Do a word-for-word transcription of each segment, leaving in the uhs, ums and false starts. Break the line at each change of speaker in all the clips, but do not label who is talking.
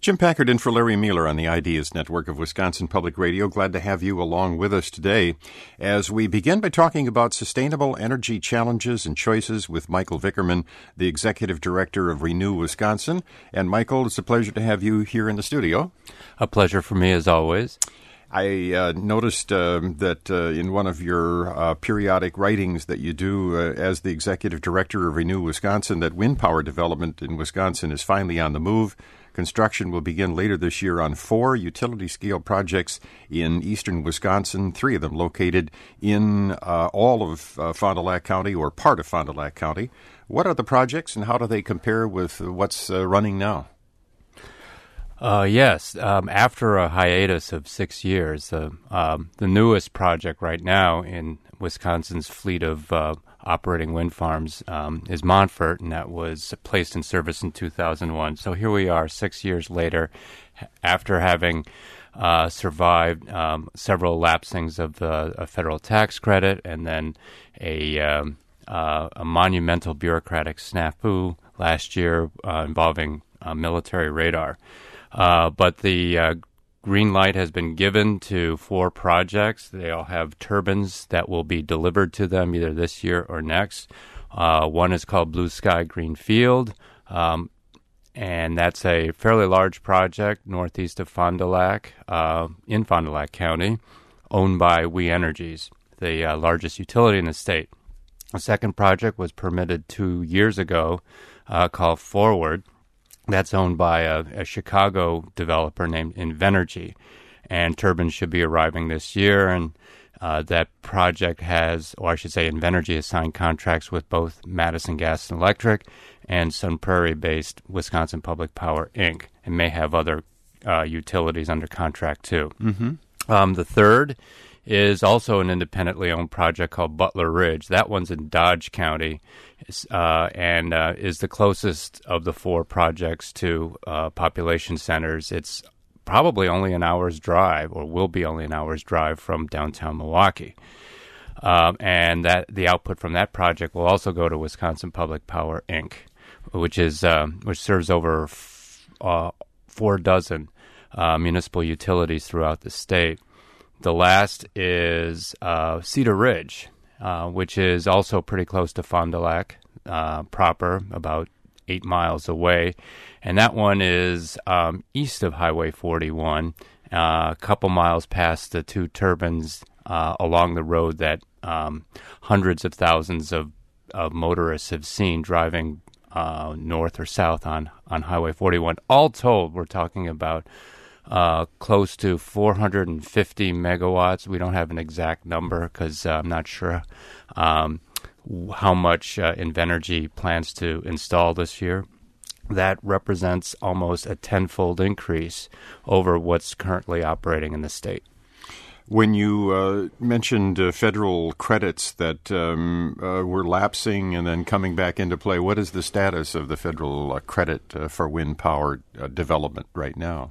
Jim Packard in for Larry Mueller on the Ideas Network of Wisconsin Public Radio. Glad to have you along with us today as we begin by talking about sustainable energy challenges and choices with Michael Vickerman, the Executive Director of Renew Wisconsin. And Michael, it's a pleasure to have you here in the studio.
A pleasure for me as always.
I uh, noticed uh, that uh, in one of your uh, periodic writings that you do uh, as the Executive Director of Renew Wisconsin that wind power development in Wisconsin is finally on the move. Construction will begin later this year on four utility-scale projects in eastern Wisconsin, three of them located in uh, all of uh, Fond du Lac County or part of Fond du Lac County. What are the projects and how do they compare with what's uh, running now?
Uh, yes, um, after a hiatus of six years, uh, um, the newest project right now in Wisconsin's fleet of uh, operating wind farms um, is Montfort, and that was placed in service in two thousand one. So here we are six years later, after having uh, survived um, several lapsings of the a federal tax credit and then a, um, uh, a monumental bureaucratic snafu last year uh, involving uh, military radar. Uh, but the uh, green light has been given to four projects. They all have turbines that will be delivered to them either this year or next. Uh, one is called Blue Sky Green Field, um, and that's a fairly large project northeast of Fond du Lac, uh, in Fond du Lac County, owned by We Energies, the uh, largest utility in the state. A second project was permitted two years ago uh, called Forward. That's owned by a, a Chicago developer named Invenergy, and turbines should be arriving this year. And uh, that project has, or I should say, Invenergy has signed contracts with both Madison Gas and Electric and Sun Prairie-based Wisconsin Public Power, Incorporated, and may have other uh, utilities under contract too.
Mm-hmm.
Um, the third is also an independently owned project called Butler Ridge. That one's in Dodge County uh, and uh, is the closest of the four projects to uh, population centers. It's probably only an hour's drive, or will be only an hour's drive from downtown Milwaukee. Um, and that the output from that project will also go to Wisconsin Public Power, Incorporated, which is um, which serves over f- uh, four dozen uh, municipal utilities throughout the state. The last is uh, Cedar Ridge, uh, which is also pretty close to Fond du Lac uh, proper, about eight miles away. And that one is um, east of Highway forty-one, uh, a couple miles past the two turbines uh, along the road that um, hundreds of thousands of, of motorists have seen driving uh, north or south on, on Highway forty-one. All told, we're talking about Uh, close to four hundred fifty megawatts. We don't have an exact number because uh, I'm not sure um, how much uh, Invenergy plans to install this year. That represents almost a tenfold increase over what's currently operating in the state.
When you uh, mentioned uh, federal credits that um, uh, were lapsing and then coming back into play, what is the status of the federal uh, credit uh, for wind power uh, development right now?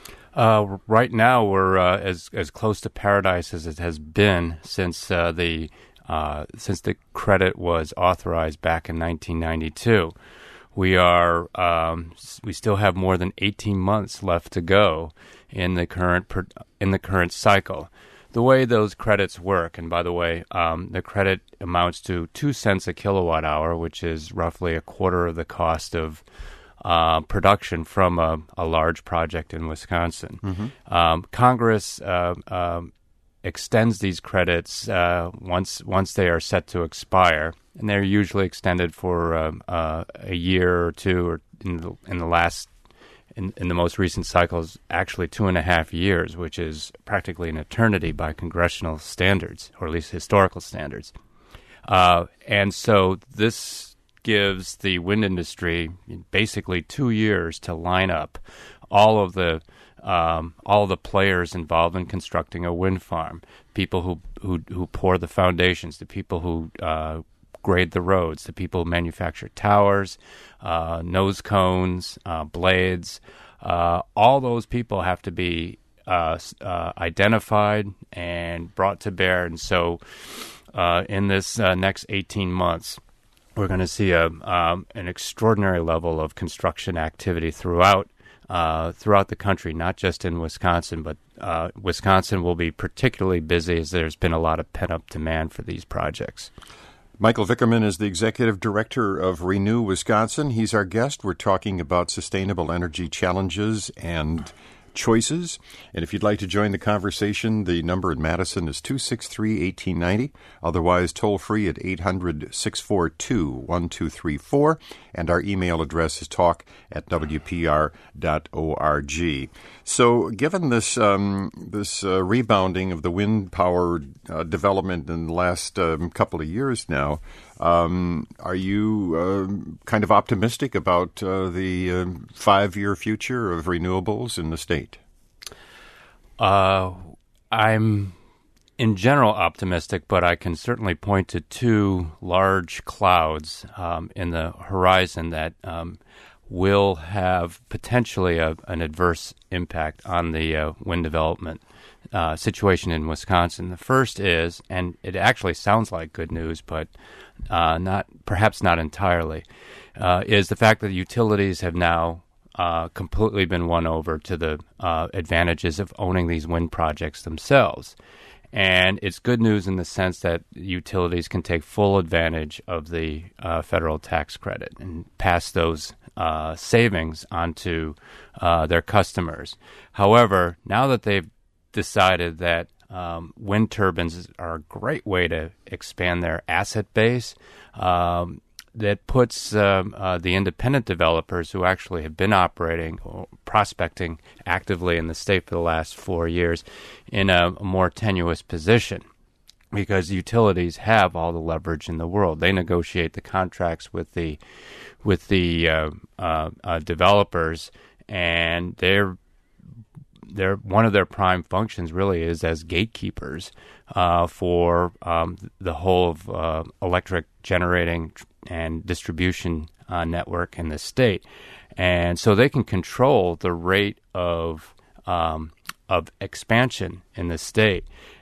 Uh, right now, we're uh, as as close to paradise as it has been since uh, the uh, since the credit was authorized back in nineteen ninety-two. We are um, we still have more than eighteen months left to go in the current per, in the current cycle. The way those credits work, and by the way, um, the credit amounts to two cents a kilowatt hour, which is roughly a quarter of the cost of Uh, production from a, a large project in Wisconsin.
Mm-hmm.
Um, Congress uh, um, extends these credits uh, once once they are set to expire, and they're usually extended for uh, uh, a year or two, or in the, in the last in, in the most recent cycles, actually two and a half years, which is practically an eternity by congressional standards, or at least historical standards. Uh, and so this gives the wind industry basically two years to line up all of the um, all the players involved in constructing a wind farm. People who who, who pour the foundations, the people who uh, grade the roads, the people who manufacture towers, uh, nose cones, uh, blades. Uh, all those people have to be uh, uh, identified and brought to bear. And so, uh, in this uh, next eighteen months. We're going to see a um, an extraordinary level of construction activity throughout uh, throughout the country, not just in Wisconsin, but uh, Wisconsin will be particularly busy as there's been a lot of pent-up demand for these projects.
Michael Vickerman is the Executive Director of Renew Wisconsin. He's our guest. We're talking about sustainable energy challenges and choices. And if you'd like to join the conversation, the number in Madison is two six three, one eight nine zero. Otherwise, toll free at eight hundred, six four two, one two three four. And our email address is talk at w p r dot org. So given this um, this uh, rebounding of the wind power uh, development in the last um, couple of years now, um, are you uh, kind of optimistic about uh, the uh, five-year future of renewables in the state?
Uh, I'm in general optimistic, but I can certainly point to two large clouds um, in the horizon that um, will have potentially a, an adverse impact on the uh, wind development uh, situation in Wisconsin. The first is, and it actually sounds like good news, but uh, not perhaps not entirely, uh, is the fact that utilities have now uh, completely been won over to the uh, advantages of owning these wind projects themselves. And it's good news in the sense that utilities can take full advantage of the uh, federal tax credit and pass those uh, savings onto uh, their customers. However, now that they've decided that um, wind turbines are a great way to expand their asset base, um, that puts um, uh, the independent developers who actually have been operating or prospecting actively in the state for the last four years in a, a more tenuous position, because utilities have all the leverage in the world. They negotiate the contracts with the with the uh, uh, uh, developers, and they're they're one of their prime functions really is as gatekeepers uh, for um, the whole of uh, electric generating and distribution uh, network in the state. And so they can control the rate of um, of expansion in the state.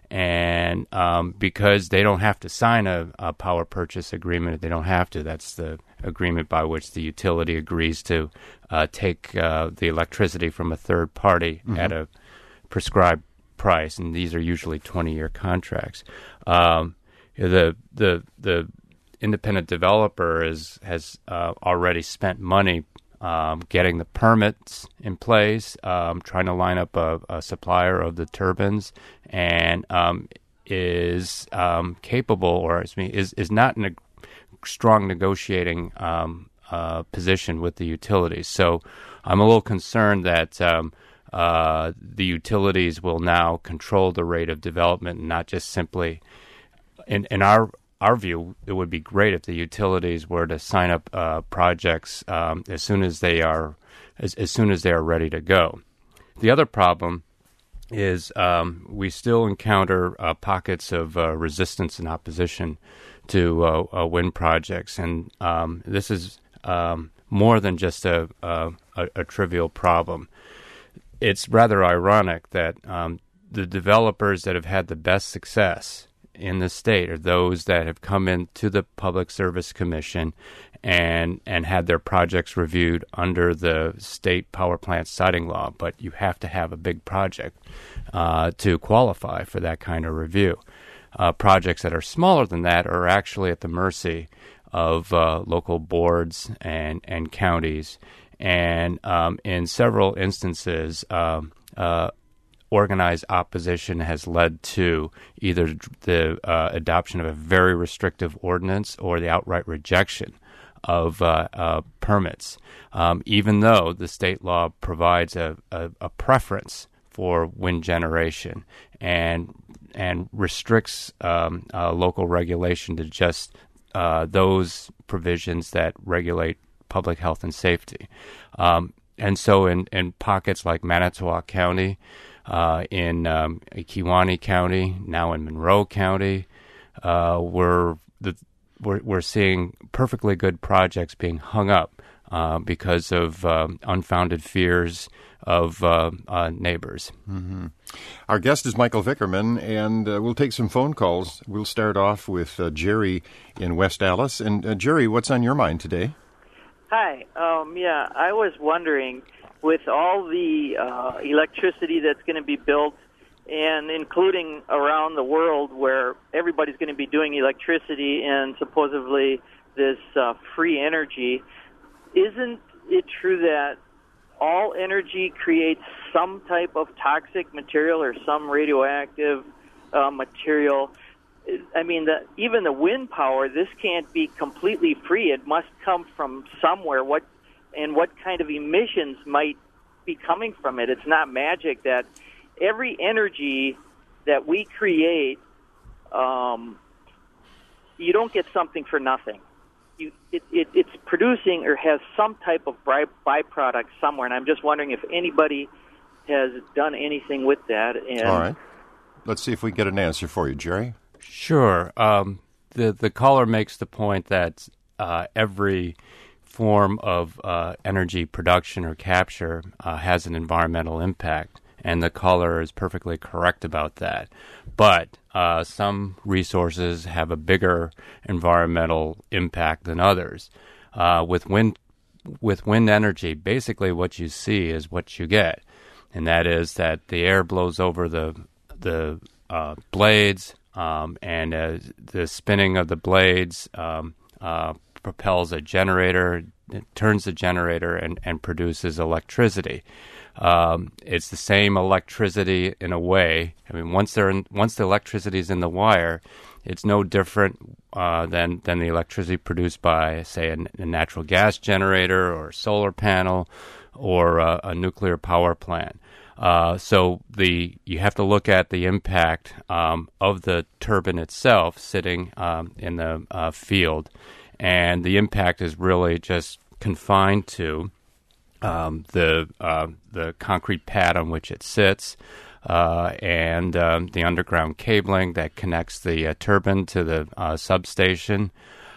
And um, because they don't have to sign a, a power purchase agreement, they don't have to. That's the agreement by which the utility agrees to uh, take uh, the electricity from a third party mm-hmm. at a prescribed price, and these are usually twenty-year contracts. Um, the the the independent developer is has uh, already spent money um, getting the permits in place, um, trying to line up a, a supplier of the turbines, and um, is um, capable, or excuse me, is is not in a strong negotiating um, uh, position with the utilities. So I'm a little concerned that um, uh, the utilities will now control the rate of development, and not just simply in in our Our view, it would be great if the utilities were to sign up uh, projects um, as soon as they are as, as soon as they are ready to go. The other problem is um, we still encounter uh, pockets of uh, resistance and opposition to uh, uh, wind projects, and um, this is um, more than just a, a, a trivial problem. It's rather ironic that um, the developers that have had the best success in the state are those that have come into the Public Service Commission and and had their projects reviewed under the state power plant siting law. But you have to have a big project uh, to qualify for that kind of review. Uh, projects that are smaller than that are actually at the mercy of uh, local boards and, and counties. And um, in several instances, um, uh, organized opposition has led to either the uh, adoption of a very restrictive ordinance or the outright rejection of uh, uh, permits, um, even though the state law provides a, a, a preference for wind generation and and restricts um, uh, local regulation to just uh, those provisions that regulate public health and safety. Um, and so in, in pockets like Manitowoc County, Uh, in um, Kewaunee County, now in Monroe County, uh, we're, the, we're we're seeing perfectly good projects being hung up uh, because of um, unfounded fears of uh, uh, neighbors.
Mm-hmm. Our guest is Michael Vickerman, and uh, we'll take some phone calls. We'll start off with uh, Jerry in West Allis. And uh, Jerry, what's on your mind today?
Hi. Um, yeah, I was wondering, with all the uh, electricity that's going to be built, and including around the world where everybody's going to be doing electricity and supposedly this uh, free energy, isn't it true that all energy creates some type of toxic material or some radioactive uh, material? I mean, the, even the wind power, this can't be completely free. It must come from somewhere. What and what kind of emissions might be coming from it? It's not magic that every energy that we create, um, you don't get something for nothing. You, it, it, it's producing or has some type of by, byproduct somewhere, and I'm just wondering if anybody has done anything with that. And
all right. Let's see if we get an answer for you, Jerry.
Sure. Um, the, the caller makes the point that uh, every form of uh, energy production or capture uh, has an environmental impact, and the caller is perfectly correct about that. But uh, some resources have a bigger environmental impact than others. Uh, with wind, with wind energy, basically what you see is what you get, and that is that the air blows over the the uh, blades, um, and uh, the spinning of the blades um, uh, propels a generator, it turns the generator and, and produces electricity. Um, it's the same electricity in a way. I mean, once they're in, once the electricity is in the wire, it's no different uh, than than the electricity produced by, say, a, a natural gas generator or a solar panel or a, a nuclear power plant. Uh, so the you have to look at the impact um, of the turbine itself sitting um, in the uh, field. And the impact is really just confined to um, the uh, the concrete pad on which it sits uh, and um, the underground cabling that connects the uh, turbine to the uh, substation.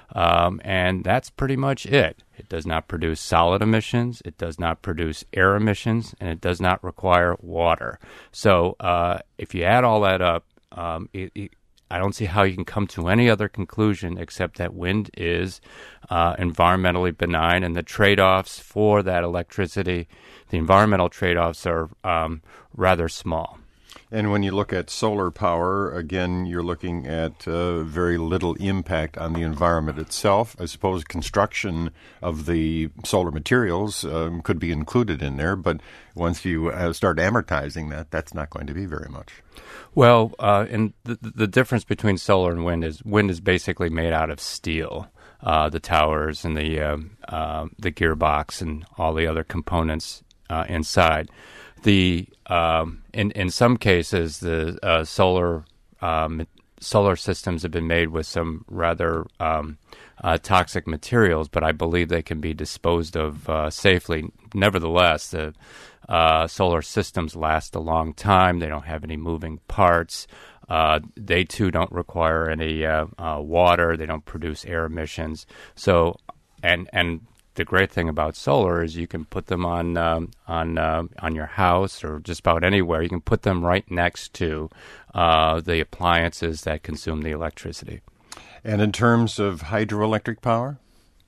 Um, and that's pretty much it. It does not produce solid emissions, it does not produce air emissions, and it does not require water. So uh, if you add all that up, um, it, it I don't see how you can come to any other conclusion except that wind is uh, environmentally benign, and the trade-offs for that electricity, the environmental trade-offs are um, rather small.
And when you look at solar power, again, you're looking at uh, very little impact on the environment itself. I suppose construction of the solar materials um, could be included in there, but once you uh, start amortizing that, that's not going to be very much.
Well, uh, and the, the difference between solar and wind is wind is basically made out of steel. Uh, the towers and the uh, uh, the gearbox and all the other components uh, inside. The um, in in some cases the uh, solar um, solar systems have been made with some rather um, uh, toxic materials, but I believe they can be disposed of uh, safely. Nevertheless, the uh, solar systems last a long time. They don't have any moving parts. Uh, they too don't require any uh, uh, water. They don't produce air emissions. So, and and. The great thing about solar is you can put them on um, on uh, on your house or just about anywhere. You can put them right next to uh, the appliances that consume the electricity.
And in terms of hydroelectric power?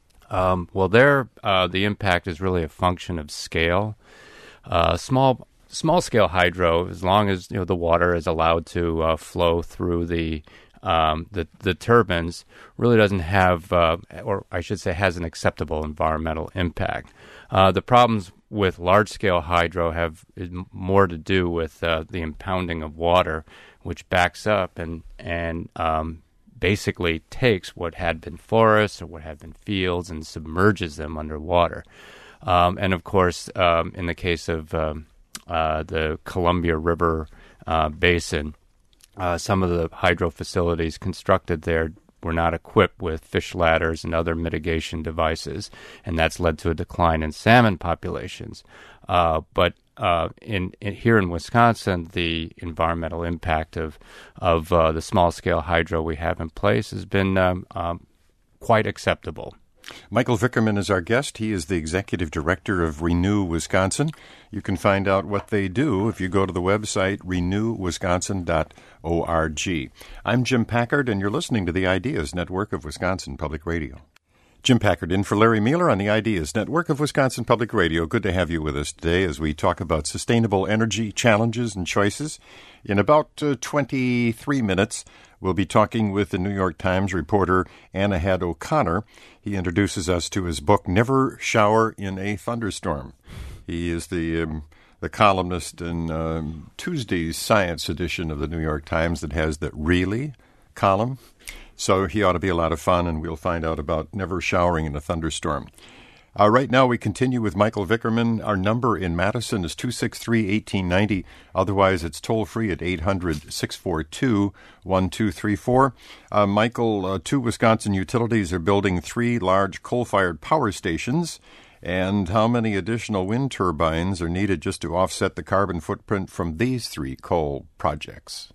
Um, well, there uh, the impact is really a function of scale. Uh, small small scale hydro, as long as you know the water is allowed to uh, flow through the Um, the the turbines, really doesn't have, uh, or I should say, has an acceptable environmental impact. Uh, the problems with large-scale hydro have more to do with uh, the impounding of water, which backs up and and um, basically takes what had been forests or what had been fields and submerges them underwater. Um, and of course, um, in the case of um, uh, the Columbia River uh, Basin, Uh, some of the hydro facilities constructed there were not equipped with fish ladders and other mitigation devices, and that's led to a decline in salmon populations. Uh, but uh, in, in here in Wisconsin, the environmental impact of of uh, the small scale hydro we have in place has been um, um, quite acceptable.
Michael Vickerman is our guest. He is the executive director of Renew Wisconsin. You can find out what they do if you go to the website renew wisconsin dot org. I'm Jim Packard, and you're listening to the Ideas Network of Wisconsin Public Radio. Jim Packard in for Larry Mueller on the Ideas Network of Wisconsin Public Radio. Good to have you with us today as we talk about sustainable energy challenges and choices. In about uh, twenty-three minutes, we'll be talking with the New York Times reporter Anahad O'Connor. He introduces us to his book, Never Shower in a Thunderstorm. He is the um, the columnist in um, Tuesday's Science edition of the New York Times that has the Really column. So he ought to be a lot of fun, and we'll find out about never showering in a thunderstorm. Uh, right now, we continue with Michael Vickerman. Our number in Madison is two six three, one eight nine zero. Otherwise, it's toll-free at eight hundred, six four two, one two three four. Uh, Michael, uh, two Wisconsin utilities are building three large coal-fired power stations. And how many additional wind turbines are needed just to offset the carbon footprint from these three coal projects?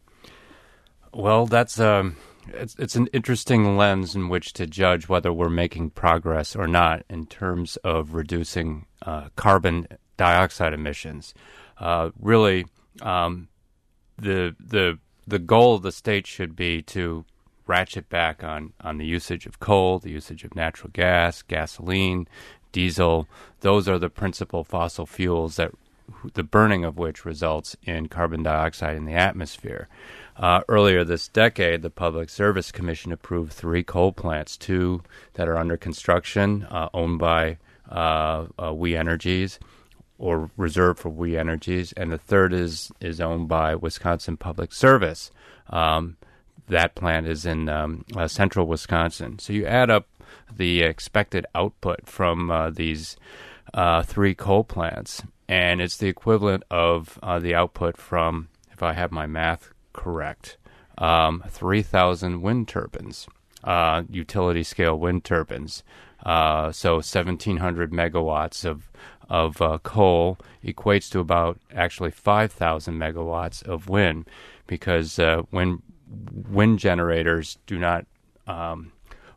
Well, that's... Um It's it's an interesting lens in which to judge whether we're making progress or not in terms of reducing uh, carbon dioxide emissions. Uh, really, um, the the the goal of the state should be to ratchet back on, on the usage of coal, the usage of natural gas, gasoline, diesel. Those are the principal fossil fuels that the burning of which results in carbon dioxide in the atmosphere. Uh, earlier this decade, the Public Service Commission approved three coal plants, two that are under construction, uh, owned by uh, uh, We Energies, or reserved for We Energies, and the third is, is owned by Wisconsin Public Service. Um, that plant is in um, uh, central Wisconsin. So you add up the expected output from uh, these uh, three coal plants, and it's the equivalent of uh, the output from, if I have my math correct, um, three thousand wind turbines, uh, utility-scale wind turbines. Uh, so seventeen hundred megawatts of of uh, coal equates to about actually five thousand megawatts of wind, because uh, when wind generators do not, um,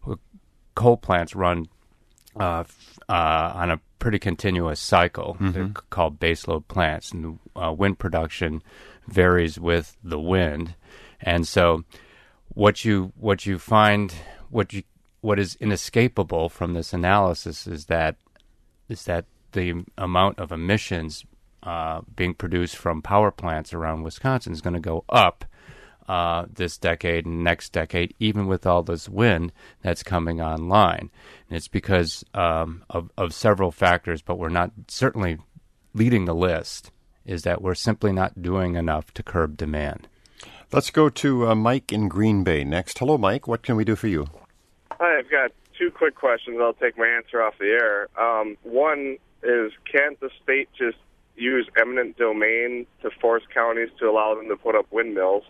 coal plants run uh, f- uh, on a pretty continuous cycle. Mm-hmm. They're c- called baseload plants, and uh, wind production varies with the wind. And so what you what you find what you what is inescapable from this analysis is that is that the amount of emissions uh, being produced from power plants around Wisconsin is going to go up uh, this decade and next decade, even with all this wind that's coming online. And it's because um, of, of several factors, but we're not certainly leading the list, is that we're simply not doing enough to curb demand.
Let's go to uh, Mike in Green Bay next. Hello, Mike. What can we do for you?
Hi, I've got two quick questions. I'll take my answer off the air. Um, one is, can't the state just use eminent domain to force counties to allow them to put up windmills?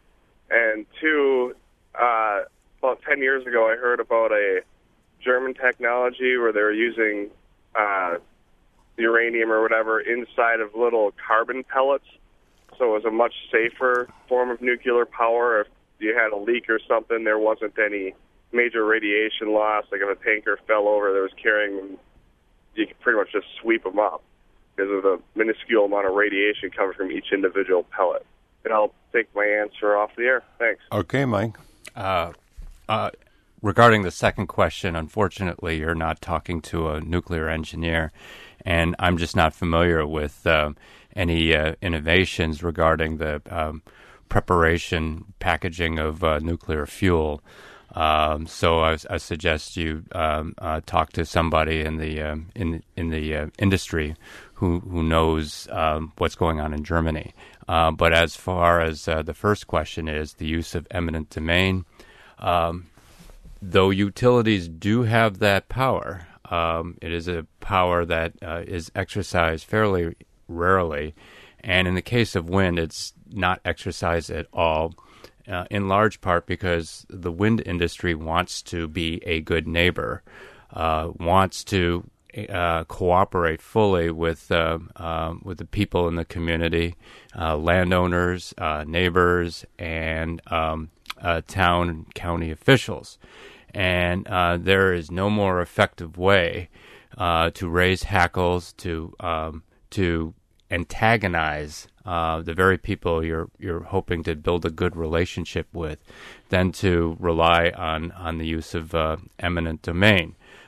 And two, uh, about ten years ago, I heard about a German technology where they were using uh, uranium or whatever inside of little carbon pellets. So it was a much safer form of nuclear power. If you had a leak or something, there wasn't any major radiation loss. Like if a tanker fell over that was carrying them, you could pretty much just sweep them up because of the minuscule amount of radiation coming from each individual pellet. And I'll take my answer off the air. Thanks.
Okay, Mike.
Uh, uh, regarding the second question, unfortunately, you're not talking to a nuclear engineer, and I'm just not familiar with uh, any uh, innovations regarding the um, preparation, packaging of uh, nuclear fuel. Um, so I, I suggest you um, uh, talk to somebody in the uh, in in the uh, industry who who knows um, what's going on in Germany. Uh, but as far as uh, the first question is the use of eminent domain, um, though utilities do have that power, um, it is a power that uh, is exercised fairly rarely, and in the case of wind, it's not exercised at all. Uh, in large part because the wind industry wants to be a good neighbor, uh, wants to uh, cooperate fully with uh, uh, with the people in the community, uh, landowners, uh, neighbors, and um, uh, town and county officials. And uh, there is no more effective way uh, to raise hackles, to um, to antagonize uh, the very people you're you're hoping to build a good relationship with, than to rely on, on the use of uh, eminent domain.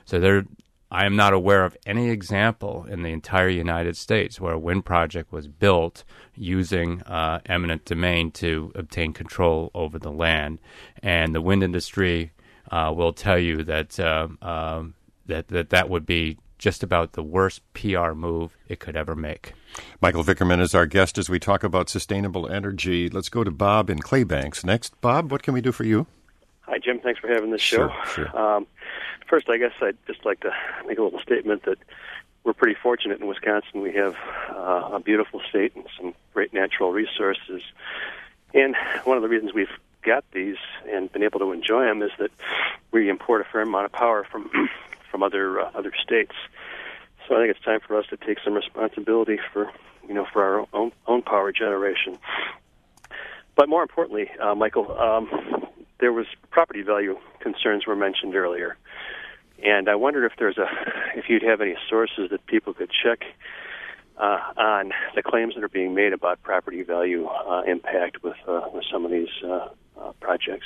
So there, I am not aware of any example in the entire United States where a wind project was built using uh, eminent domain to obtain control over the land. And the wind industry uh, will tell you that, uh, uh, that that that would be just about the worst P R move it could ever make.
Michael Vickerman is our guest as we talk about sustainable energy. Let's go to Bob in Claybanks next. Bob, what can we do for you?
Hi, Jim. Thanks for having this show.
Sure, sure.
Um, first, I guess I'd just like to make a little statement that we're pretty fortunate in Wisconsin. We have uh, a beautiful state and some great natural resources. And one of the reasons we've got these and been able to enjoy them is that we import a fair amount of power from from other uh, other states. So I think it's time for us to take some responsibility for, you know, for our own own power generation. But more importantly, uh, Michael, um, there was property value concerns were mentioned earlier, and I wondered if there's a if you'd have any sources that people could check uh, on the claims that are being made about property value uh, impact with uh, with some of these uh, uh, projects.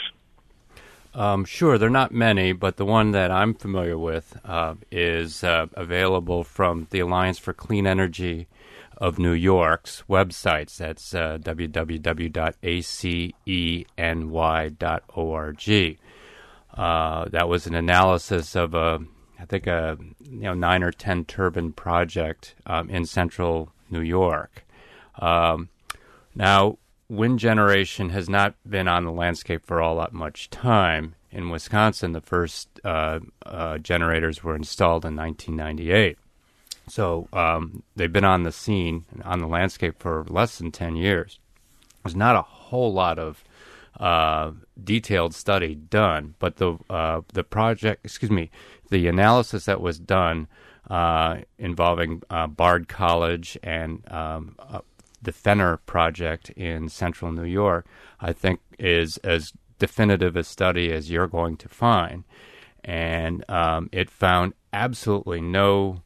Um, sure, there are not many, but the one that I'm familiar with uh, is uh, available from the Alliance for Clean Energy of New York's websites. That's uh, w w w dot a c e n y dot org. Uh, that was an analysis of a, I think a you know nine or ten turbine project um, in central New York. Um, now, wind generation has not been on the landscape for all that much time. In Wisconsin, the first uh, uh, generators were installed in nineteen ninety-eight. So um, they've been on the scene, on the landscape for less than ten years. There's not a whole lot of uh, detailed study done, but the uh, the project, excuse me, the analysis that was done uh, involving uh, Bard College and um, uh, the Fenner project in central New York, I think is as definitive a study as you're going to find. And um, it found absolutely no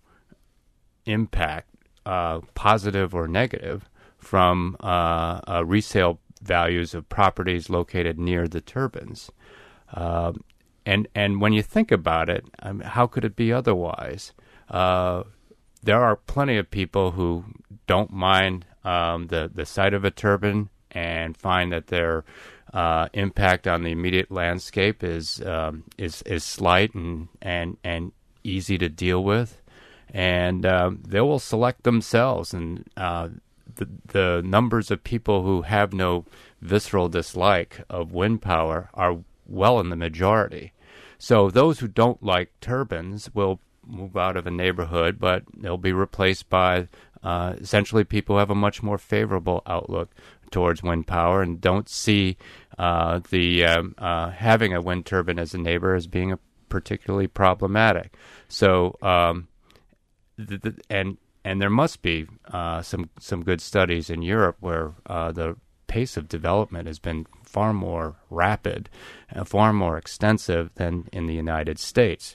impact, uh, positive or negative, from uh, uh, resale values of properties located near the turbines. Uh, and and when you think about it, I mean, how could it be otherwise? Uh, there are plenty of people who don't mind um, the, the sight of a turbine and find that their uh, impact on the immediate landscape is um, is is slight and, and, and easy to deal with. And uh, they will select themselves, and uh, the the numbers of people who have no visceral dislike of wind power are well in the majority. So those who don't like turbines will move out of a neighborhood, but they'll be replaced by uh, essentially people who have a much more favorable outlook towards wind power and don't see uh, the um, uh, having a wind turbine as a neighbor as being a particularly problematic. So. Um, The, the, and and there must be uh, some some good studies in Europe where uh, the pace of development has been far more rapid, uh, far more extensive than in the United States,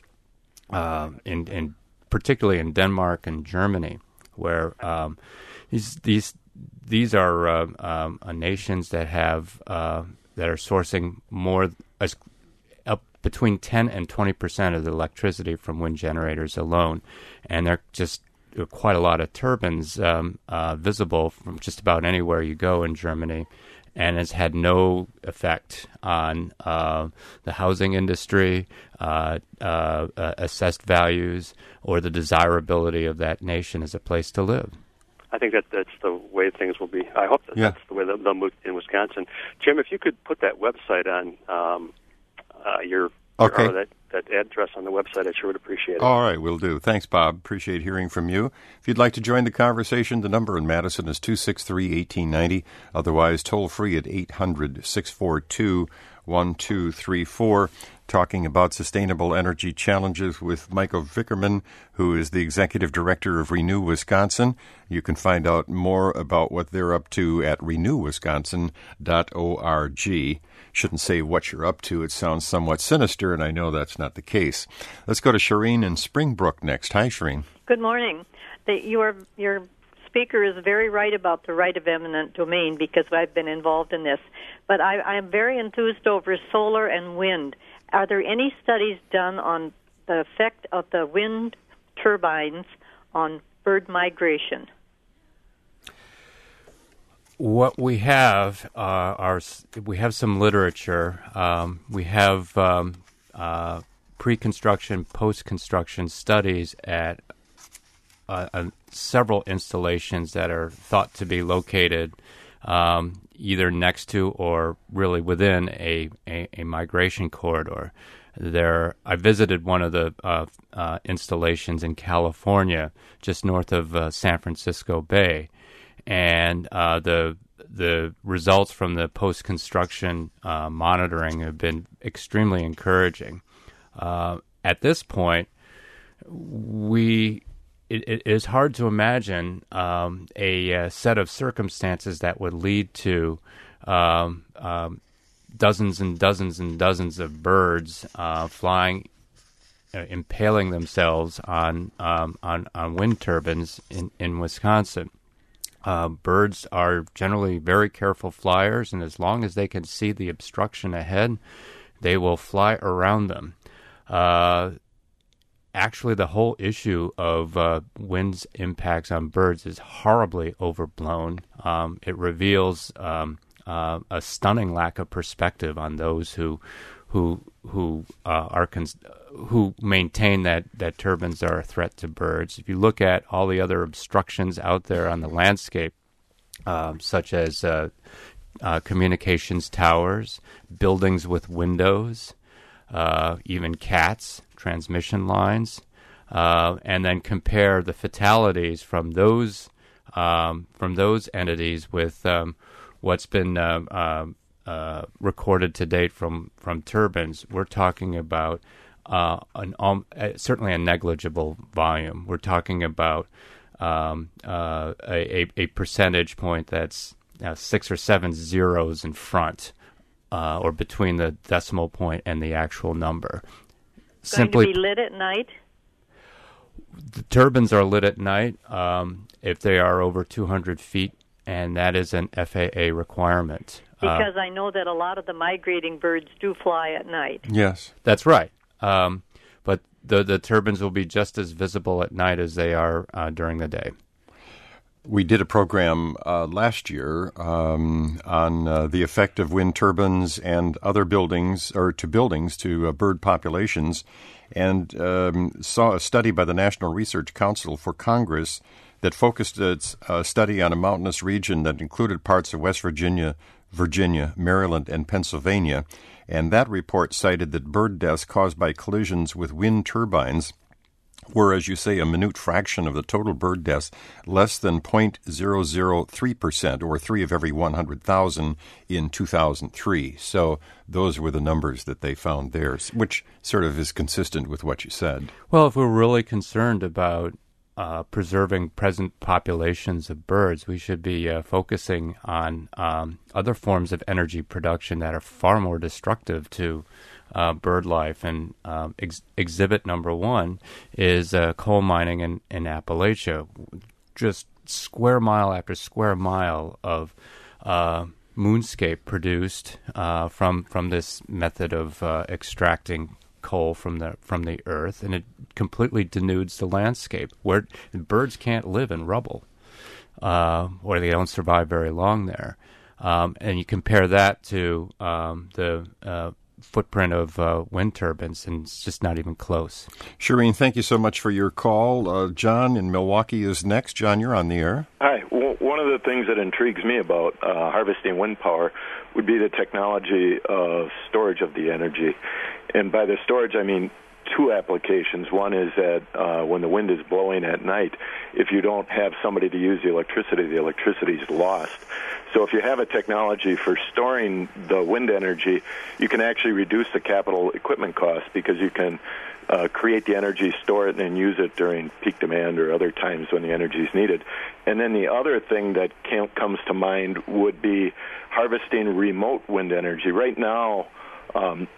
uh, in, in particularly in Denmark and Germany, where um, these these these are uh, um, uh, nations that have uh, that are sourcing more as up between ten and twenty percent of the electricity from wind generators alone. And there are just quite a lot of turbines um, uh, visible from just about anywhere you go in Germany, and has had no effect on uh, the housing industry, uh, uh, uh, assessed values, or the desirability of that nation as a place to live.
I think that that's the way things will be. I hope that
yeah.
that's the way they'll move in Wisconsin. Jim, if you could put that website on um, uh, your,
okay.
your or that, that address on the website, I sure would appreciate it.
All right, will do. Thanks, Bob. Appreciate hearing from you. If you'd like to join the conversation, the number in Madison is two six three, one eight nine zero. Otherwise, toll free at eight hundred, six four two, one two three four. Talking about sustainable energy challenges with Michael Vickerman, who is the Executive Director of Renew Wisconsin. You can find out more about what they're up to at renew wisconsin dot org. Shouldn't say what you're up to. It sounds somewhat sinister, and I know that's not the case. Let's go to Shireen in Springbrook next. Hi, Shireen.
Good morning. The, your your speaker is very right about the right of eminent domain, because I've been involved in this. But I, I'm very enthused over solar and wind. Are there any studies done on the effect of the wind turbines on bird migration?
What we have uh, are we have some literature. Um, we have um, uh, pre-construction, post-construction studies at uh, uh, several installations that are thought to be located um, either next to or really within a, a, a migration corridor. There, I visited one of the uh, uh, installations in California, just north of uh, San Francisco Bay. And uh, the the results from the post-construction uh, monitoring have been extremely encouraging. Uh, at this point, we it, it is hard to imagine um, a, a set of circumstances that would lead to um, um, dozens and dozens and dozens of birds uh, flying, uh, impaling themselves on um, on on wind turbines in, in Wisconsin. Uh, birds are generally very careful flyers, and as long as they can see the obstruction ahead, they will fly around them. Uh, actually, the whole issue of uh, wind's impacts on birds is horribly overblown. Um, it reveals um, uh, a stunning lack of perspective on those who who who uh, are cons- who maintain that, that turbines are a threat to birds. If you look at all the other obstructions out there on the landscape, um, such as uh, uh, communications towers, buildings with windows, uh, even cats, transmission lines, uh, and then compare the fatalities from those um, from those entities with um, what's been uh, uh, uh, recorded to date from, from turbines, we're talking about uh, an um, uh, certainly a negligible volume. We're talking about um, uh, a, a percentage point that's uh, six or seven zeros in front, uh, or between the decimal point and the actual number.
Simply, going to be lit at night?
The turbines are lit at night um, if they are over two hundred feet, and that is an F A A requirement.
Because
uh,
I know that a lot of the migrating birds do fly at night.
Yes.
That's right. Um, but the, the turbines will be just as visible at night as they are uh, during the day.
We did a program uh, last year um, on uh, the effect of wind turbines and other buildings, or to buildings, to uh, bird populations, and um, saw a study by the National Research Council for Congress that focused its uh, study on a mountainous region that included parts of West Virginia, Virginia, Maryland, and Pennsylvania. And that report cited that bird deaths caused by collisions with wind turbines were, as you say, a minute fraction of the total bird deaths, less than zero point zero zero three percent, or three of every one hundred thousand in two thousand three. So those were the numbers that they found there, which sort of is consistent with what you said.
Well, if we're really concerned about uh, preserving present populations of birds, we should be uh, focusing on um, other forms of energy production that are far more destructive to Uh, bird life. And um, ex- exhibit number one is uh, coal mining in, in Appalachia. Just square mile after square mile of uh, moonscape produced uh, from from this method of uh, extracting coal from the from the earth, and it completely denudes the landscape where birds can't live in rubble, uh, or they don't survive very long there. Um, and you compare that to um, the uh, footprint of uh, wind turbines, and it's just not even close.
Shireen, thank you so much for your call. Uh, John in Milwaukee is next. John, you're on the air.
Hi. W- one of the things that intrigues me about uh, harvesting wind power would be the technology of storage of the energy. And by the storage, I mean two applications. One is that uh, when the wind is blowing at night, if you don't have somebody to use the electricity, the electricity is lost. So if you have a technology for storing the wind energy, you can actually reduce the capital equipment cost, because you can uh, create the energy, store it, and then use it during peak demand or other times when the energy is needed. And then the other thing that can, comes to mind would be harvesting remote wind energy. Right now, um,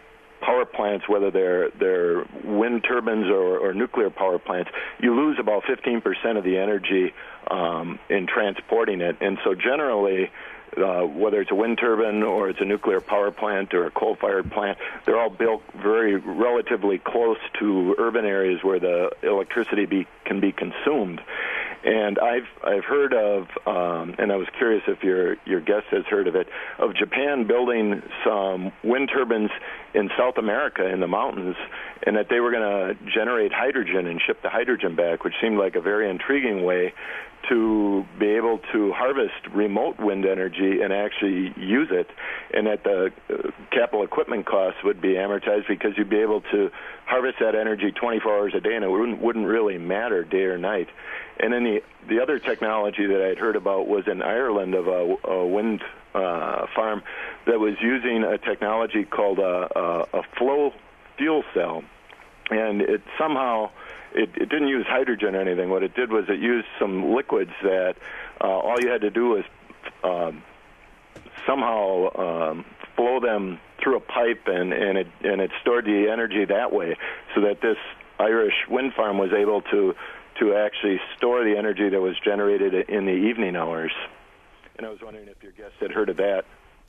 power plants, whether they're they're wind turbines or, or nuclear power plants, you lose about fifteen percent of the energy um, in transporting it. And so generally, uh, whether it's a wind turbine or it's a nuclear power plant or a coal-fired plant, they're all built very relatively close to urban areas where the electricity be, can be consumed. And I've I've heard of, um, and I was curious if your your guest has heard of it, of Japan building some wind turbines in South America in the mountains, and that they were going to generate hydrogen and ship the hydrogen back, which seemed like a very intriguing way to be able to harvest remote wind energy and actually use it, and that the uh, capital equipment costs would be amortized because you'd be able to harvest that energy twenty-four hours a day, and it wouldn't, wouldn't really matter day or night. And then the the other technology that I'd heard about was in Ireland of a, a wind uh, farm that was using a technology called a, a, a flow fuel cell, and it somehow it, it didn't use hydrogen or anything. What it did was it used some liquids that uh, all you had to do was um, somehow um, flow them through a pipe, and and it and it stored the energy that way, so that this Irish wind farm was able to. to actually store the energy that was generated in the evening hours. And I was wondering if your guest had heard of that.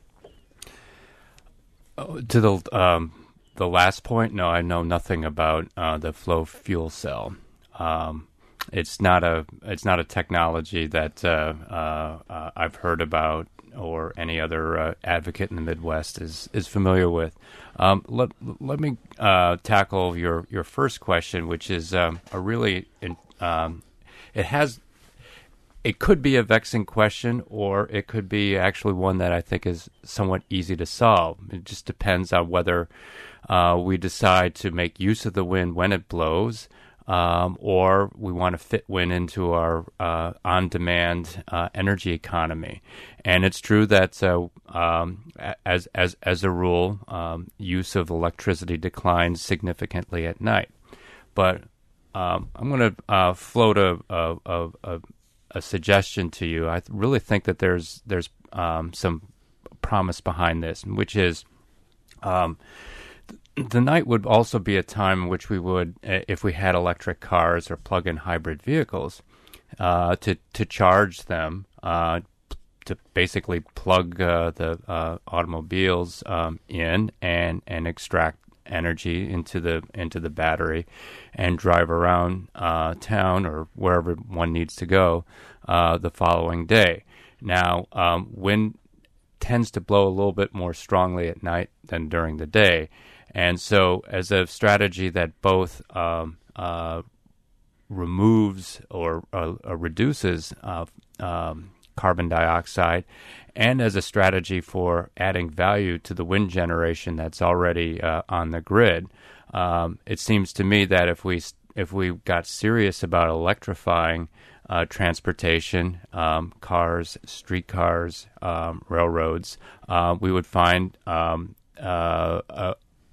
Oh, to the um, the last point, no, I know nothing about uh, the flow fuel cell. Um, it's not a it's not a technology that uh, uh, uh, I've heard about or any other uh, advocate in the Midwest is is familiar with. Um, let let me uh, tackle your, your first question, which is um, a really in, um, it has it could be a vexing question, or it could be actually one that I think is somewhat easy to solve. It just depends on whether uh, we decide to make use of the wind when it blows, um, or we want to fit wind into our uh, on-demand uh, energy economy. And it's true that, uh, um, as as as a rule, um, use of electricity declines significantly at night. But um, I'm going to uh, float a, a, a, a a suggestion to you. I really think that there's there's um, some promise behind this, which is um, th- the night would also be a time in which we would, if we had electric cars or plug-in hybrid vehicles, uh, to to charge them, uh, to basically plug uh, the uh, automobiles um, in and and extract energy into the into the battery and drive around uh, town or wherever one needs to go uh, the following day. Now, um, wind tends to blow a little bit more strongly at night than during the day, and so as a strategy that both um, uh, removes or uh, uh, reduces uh, um, carbon dioxide, and as a strategy for adding value to the wind generation that's already uh, on the grid, um, it seems to me that if we if we got serious about electrifying uh, transportation, um, cars, streetcars, um, railroads, uh, we would find um, uh, uh,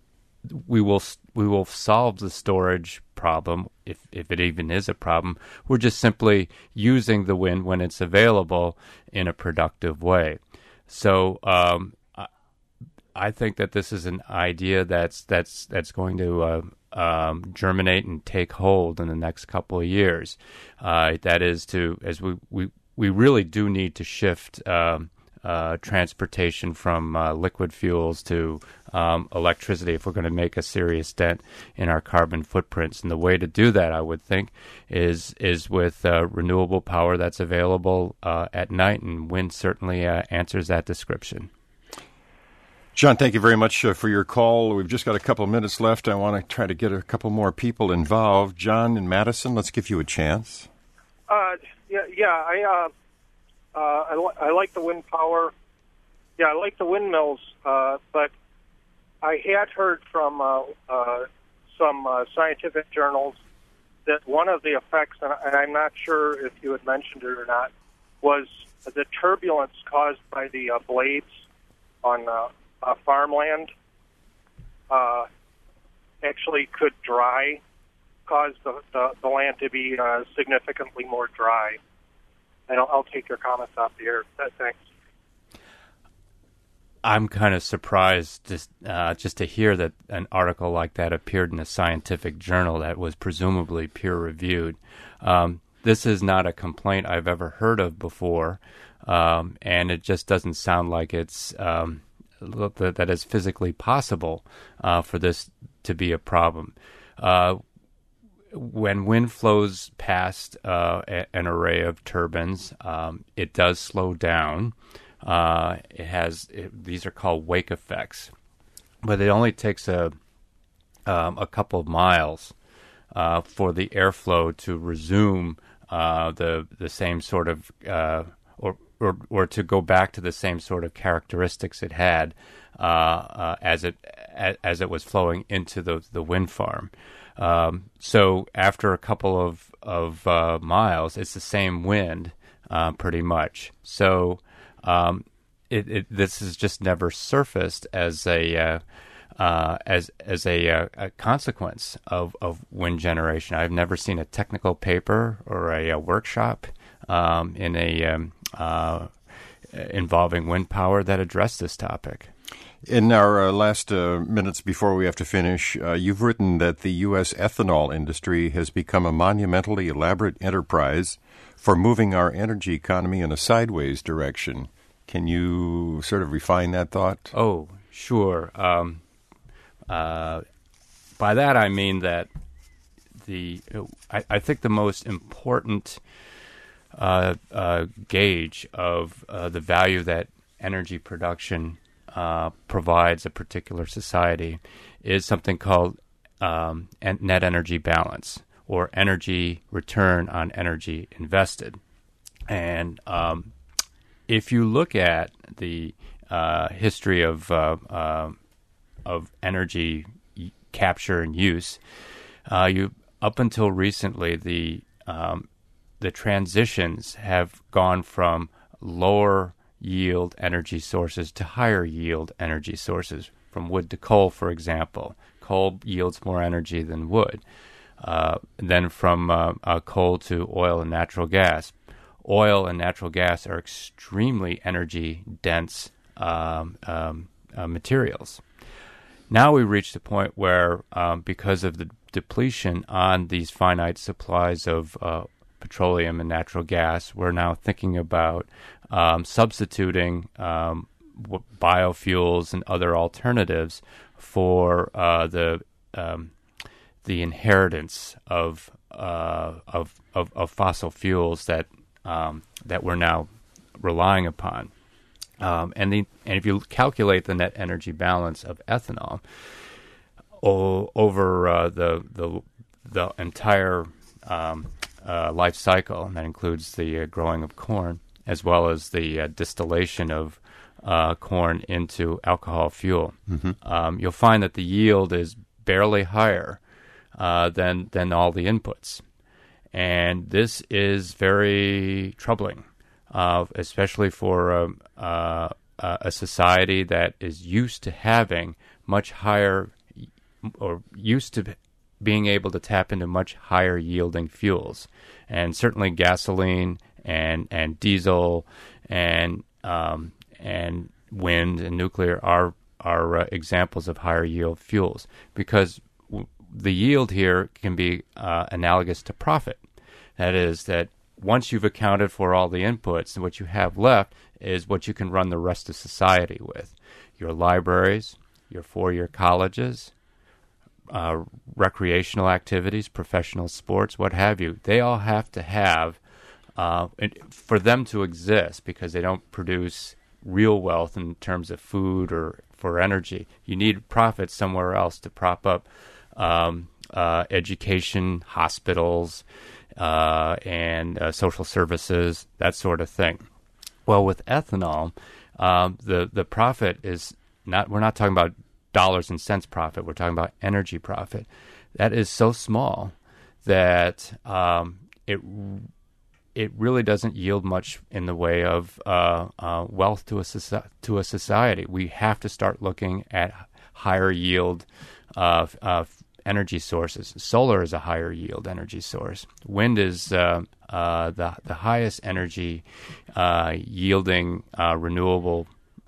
we will we will solve the storage problem, if if it even is a problem. We're just simply using the wind when it's available in a productive way. So um, I, I think that this is an idea that's that's that's going to uh, um, germinate and take hold in the next couple of years. Uh, that is to as we, we we really do need to shift Um, Uh, transportation from uh, liquid fuels to um, electricity if we're going to make a serious dent in our carbon footprints. And the way to do that, I would think, is is with uh, renewable power that's available uh, at night, and wind certainly uh, answers that description.
John, thank you very much uh, for your call. We've just got a couple of minutes left. I want to try to get a couple more people involved. John in Madison, let's give you a chance.
Uh, yeah, yeah, I... Uh... Uh, I, li- I like the wind power. Yeah, I like the windmills, uh, but I had heard from uh, uh, some uh, scientific journals that one of the effects, and, and I'm not sure if you had mentioned it or not, was the turbulence caused by the uh, blades on uh, uh, farmland uh, actually could dry, cause the, the, the land to be uh, significantly more dry. And I'll, I'll take your comments off the air. Thanks.
I'm kind of surprised just uh, just to hear that an article like that appeared in a scientific journal that was presumably peer-reviewed. Um, this is not a complaint I've ever heard of before, um, and it just doesn't sound like it's um, that, that it's physically possible uh, for this to be a problem. Uh, when wind flows past uh, a, an array of turbines, um, it does slow down. Uh, it has it, these are called wake effects, but it only takes a um, a couple of miles uh, for the airflow to resume uh, the the same sort of uh, or, or or to go back to the same sort of characteristics it had uh, uh, as it as, as it was flowing into the the wind farm. Um, so after a couple of of uh, miles, it's the same wind uh, pretty much. So Um, it, it, this has just never surfaced as a uh, uh, as as a, uh, a consequence of, of wind generation. I've never seen a technical paper or a, a workshop um, in a um, uh, involving wind power that addressed this topic.
In our uh, last uh, minutes before we have to finish, uh, you've written that the U S ethanol industry has become a monumentally elaborate enterprise for moving our energy economy in a sideways direction. Can you sort of refine that thought?
Oh, sure. Um, uh, by that I mean that the I, I think the most important uh, uh, gauge of uh, the value that energy production uh, provides a particular society is something called um, net energy balance, or energy return on energy invested. And um, if you look at the uh, history of uh, uh, of energy capture and use, uh, you up until recently the um, the transitions have gone from lower yield energy sources to higher yield energy sources. From wood to coal, for example, coal yields more energy than wood. Uh, then from uh, uh, coal to oil and natural gas. Oil and natural gas are extremely energy-dense um, um, uh, materials. Now we reached a point where, um, because of the depletion on these finite supplies of uh, petroleum and natural gas, we're now thinking about um, substituting um, w- biofuels and other alternatives for uh, the um, the inheritance of, uh, of of of fossil fuels that um, that we're now relying upon. Um, and the and if you calculate the net energy balance of ethanol o- over uh, the the the entire um, uh, life cycle, and that includes the uh, growing of corn as well as the uh, distillation of uh, corn into alcohol fuel, mm-hmm. um, you'll find that the yield is barely higher uh, than than all the inputs, and this is very troubling. Uh, especially for um, uh, uh, a society that is used to having much higher, or used to being able to tap into much higher yielding fuels, and certainly gasoline and and diesel and um, and wind and nuclear are are uh, examples of higher yield fuels, because w- the yield here can be uh, analogous to profit. That is that. Once you've accounted for all the inputs, and what you have left is what you can run the rest of society with. Your libraries, your four-year colleges, uh, recreational activities, professional sports, what have you. They all have to have, uh, for them to exist, because they don't produce real wealth in terms of food or for energy. You need profits somewhere else to prop up um, uh, education, hospitals, Uh, and uh, social services, that sort of thing. Well, with ethanol, um, the the profit is not. We're not talking about dollars and cents profit. We're talking about energy profit. That is so small that um, it it really doesn't yield much in the way of uh, uh, wealth to a soci- to a society. We have to start looking at higher yield uh, uh, energy sources. Solar is a higher yield energy source. Wind is uh, uh, the the highest energy uh, yielding uh, renewable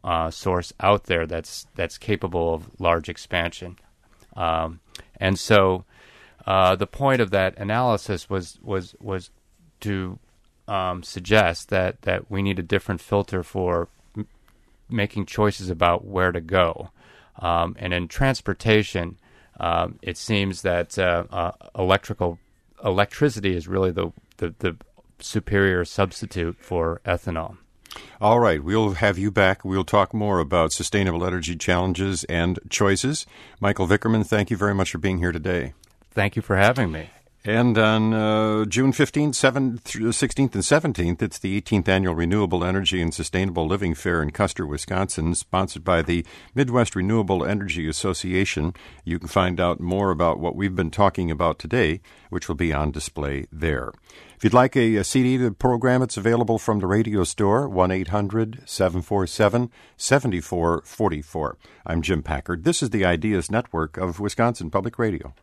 uh, source out there that's that's capable of large expansion. Um, and so uh, the point of that analysis was was was to um, suggest that, that we need a different filter for m- making choices about where to go. Um, and in transportation, um, it seems that uh, uh, electrical electricity is really the, the, the superior substitute for ethanol.
All right, we'll have you back. We'll talk more about sustainable energy challenges and choices. Michael Vickerman, thank you very much for being here today.
Thank you for having me.
And on uh, June fifteenth, sixteenth, and seventeenth, it's the eighteenth Annual Renewable Energy and Sustainable Living Fair in Custer, Wisconsin, sponsored by the Midwest Renewable Energy Association. You can find out more about what we've been talking about today, which will be on display there. If you'd like a, a C D to the program, it's available from the radio store, one eight hundred seven four seven seven four four four. I'm Jim Packard. This is the Ideas Network of Wisconsin Public Radio.